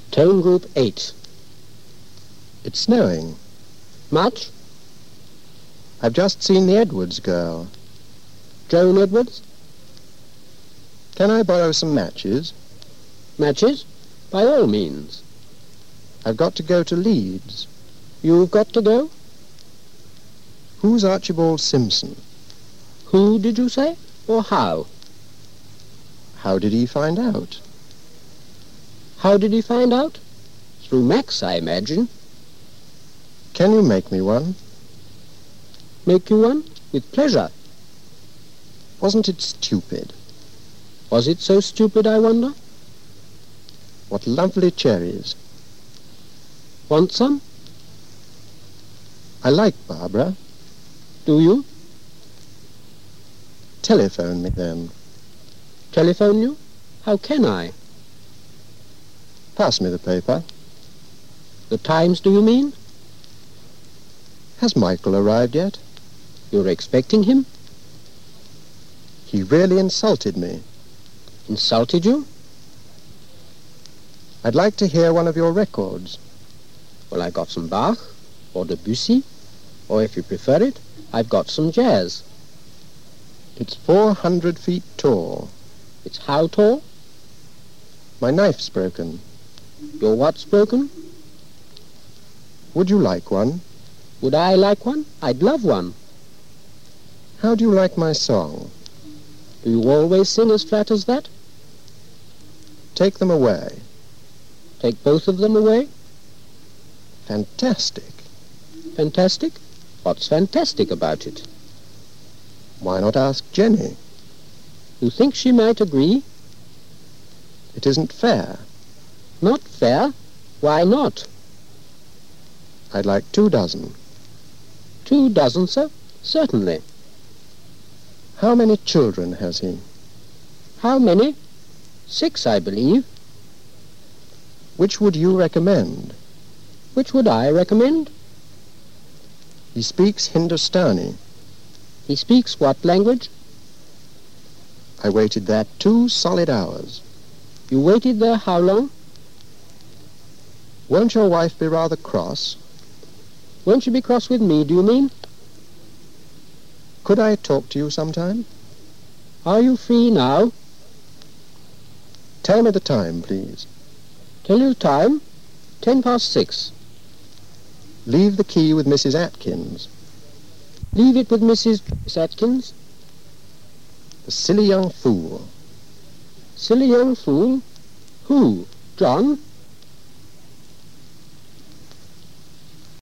Tone group 8. It's snowing. Much? I've just seen the Edwards girl. Joan Edwards? Can I borrow some matches? Matches? By all means. I've got to go to Leeds. You've got to go? Who's Archibald Simpson? Who did you say? Or how? How did he find out? How did he find out? Through Max, I imagine. Can you make me one? Make you one? With pleasure. Wasn't it stupid? Was it so stupid, I wonder? What lovely cherries. Want some? I like Barbara. Do you? Telephone me then. Telephone you? How can I? Pass me the paper. The Times, do you mean? Has Michael arrived yet? You're expecting him? He really insulted me. Insulted you? I'd like to hear one of your records. Well, I got some Bach, or Debussy, or if you prefer it, I've got some jazz. It's 400 feet tall. It's how tall? My knife's broken. Your what's broken? Would you like one? Would I like one? I'd love one. How do you like my song? Do you always sing as flat as that? Take them away. Take both of them away? Fantastic. Fantastic? What's fantastic about it? Why not ask Jenny? You think she might agree? It isn't fair. Not fair? Why not? I'd like 2 dozen. 2 dozen, sir? Certainly. How many children has he? How many? 6, I believe. Which would you recommend? Which would I recommend? He speaks Hindustani. He speaks what language? I waited there 2 solid hours. You waited there how long? Won't your wife be rather cross? Won't you be cross with me, do you mean? Could I talk to you sometime? Are you free now? Tell me the time, please. Tell you time? 6:10. Leave the key with Mrs. Atkins. Leave it with Mrs. Atkins. The silly young fool. Silly young fool? Who? John?